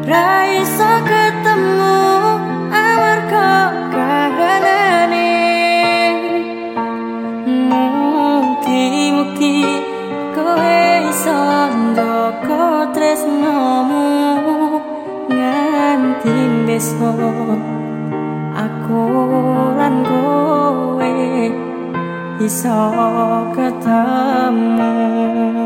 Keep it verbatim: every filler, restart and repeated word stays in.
ra iso ketemu amarga kahanane. Mugi-mugi kowe iso njaga tresnomu nganti besok aku lan kowe iso ketemu.